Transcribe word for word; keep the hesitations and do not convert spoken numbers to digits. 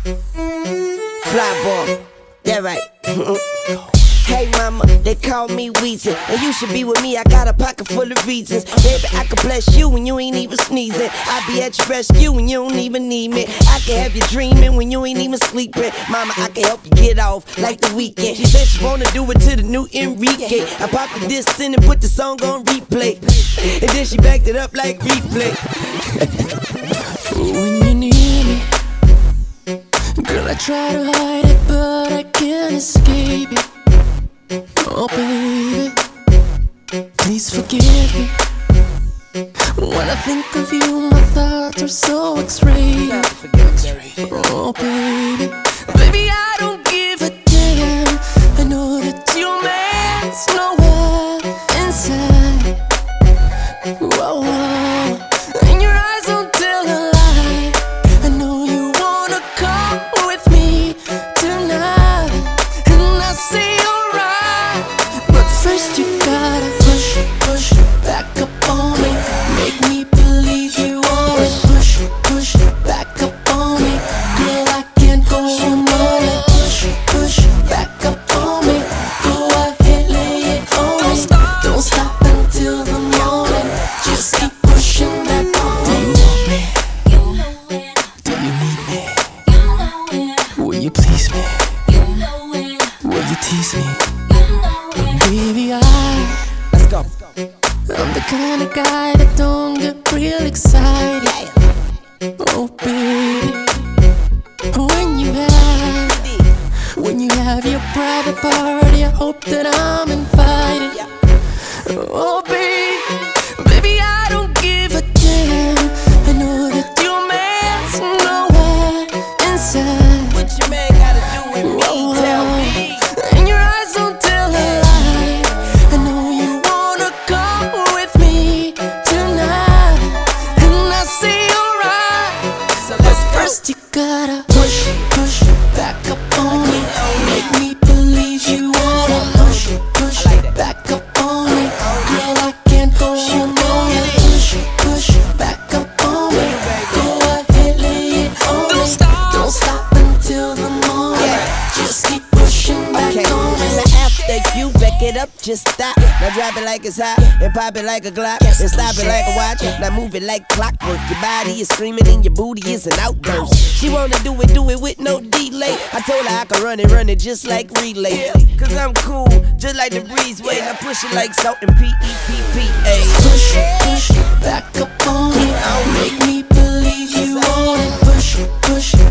Fly ball, yeah right. Hey mama, they call me Weezy, and you should be with me, I got a pocket full of reasons. Baby, I can bless you when you ain't even sneezing. I'll be at your rescue when you don't even need me. I can have you dreaming when you ain't even sleeping. Mama, I can help you get off like the weekend. She said she wanna do it to the new Enrique. I popped the disc in and put the song on replay, and then she backed it up like replay. When you need me, girl, I try to hide it, but I can't escape it. Oh baby, please forgive me. When I think of you, my thoughts are so X-rated. Oh baby, baby, I don't give a damn. I know that your man's nowhere inside. Whoa, whoa. And your eyes don't tell a lie. I know you wanna come with me tonight, and I say first you gotta push, push, back up on me. Make me believe you want it. Push, push, back up on me. Girl, I can't go on it. Push, push, back up on me. Go ahead, lay it on me. Don't stop until the morning. Just keep pushing back on me. Do you want me? Do you need me? Will you please me? Will you tease me? Baby, I, let's go. I'm the kind of guy that don't get real excited. Oh baby, when you have, when you have your private party, I hope that I'm invited. Oh baby, baby, I don't give a damn. I know that your man's nowhere inside. What your man gotta do with me? Whoa, tell me. And your eyes don't tell a lie. I know you wanna come with me tonight, and I say alright. So let's go. First you gotta push, push, back up on me. Make me believe you wanna push, push, back up on me. Girl, I can't go on it. Push, push, back up on me. Go ahead, lay it on me. Don't stop, don't stop until the morning. Just keep pushing back on me. After you back it up, just stop. Now drop it like it's hot, and pop it like a Glock, and stop it like a watch. Now move it like clockwork. Your body is screaming and your booty is an outburst. She wanna do it, do it with no delay. I told her I could run it, run it just like relay. Cause I'm cool, just like the breezeway. Now push it like salt and P E P P A. Push, push, back up on me. Make me believe you want it. Push, push,